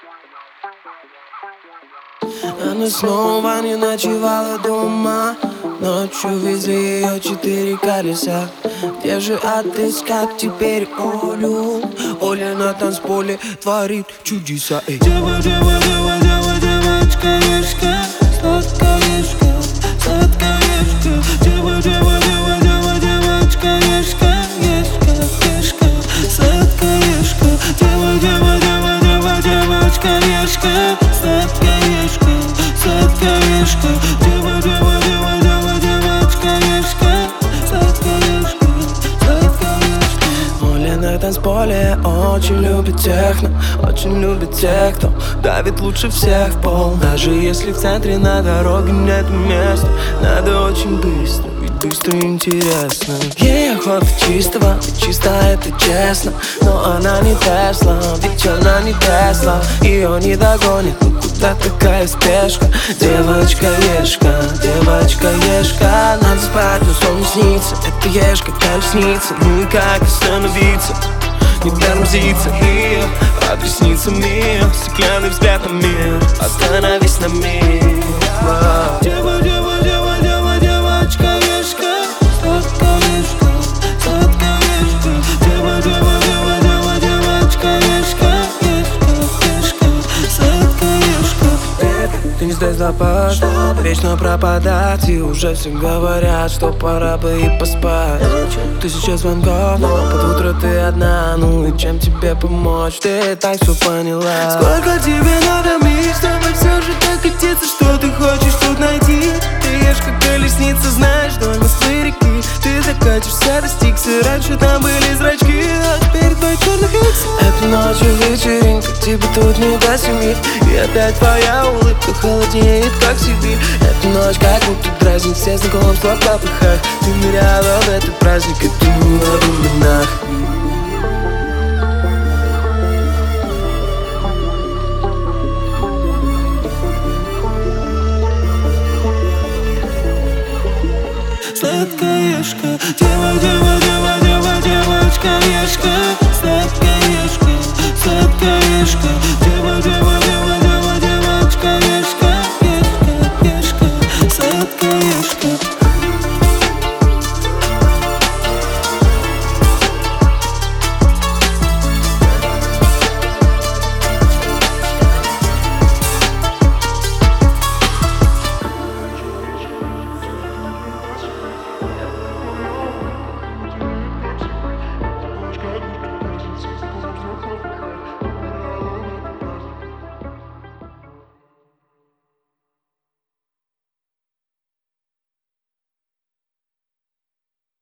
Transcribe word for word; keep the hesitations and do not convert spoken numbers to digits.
Она снова не ночевала дома. Ночью везли ее четыре колеса. Где же отыскать теперь Олю? Оля на танцполе творит чудеса. Эй. Дева, дева, дева, дева, девочка-ешка, сладкоежка, сладкоежка. Дева, дева, дева, дева, девочка-ешка, ешка, ешка, сладкоежка. Дева, дева, дева, дева, девочка-ешка, сладкоежка, сладкоежка. Дева, дева, дева, дева, девочка-ешка, сладкоежка, сладкоежка. Оля на танцполе очень любит техно, очень любит тех, кто давит лучше всех в пол. Даже если в центре на дороге нет места, надо очень быстро, ведь быстро интересно. Ей охота чистого, ведь чисто это честно. Но она не Тесла, ведь она не Тесла. Ее не догонит, ну куда такая спешка? Девочка-ешка, девочка-ешка. Надо спать, но сон не снится. Это ешка, колесница. Ну и как остановиться? Не тормозится и под ресницами стеклянный взгляд на мир. Остановись на миг. Дева, дева, дева, дева, девочка-ешка, сладкоежка, сладкоежка. Дева, дева, дева, дева, девочка-ешка, ешка, ешка, сладкоежка. Ты не сдай запас, вечно пропадать. И уже все говорят, что пора бы и поспать. Тысяча звонков, но под утро ты одна. Ну и чем тебе помочь, ты так все поняла. Сколько тебе надо миль, чтобы все же докатиться? Что ты хочешь тут найти? Ты ешь как колесница, знаешь, вдоль Москвы реки. Ты закатишься до Стикса, раньше там были зрачки, а теперь твой черный фикс. Этой ночью вечеринка, тебе тут не до семи. И опять твоя улыбка холодеет, как Сибирь. Эту ночь как будто дразнит все знакомства в попыхах. Ты ныряла в этот праздник, и ты не в именах. Сладкоежка, дева, дева, дева, дева, девочка-ешка,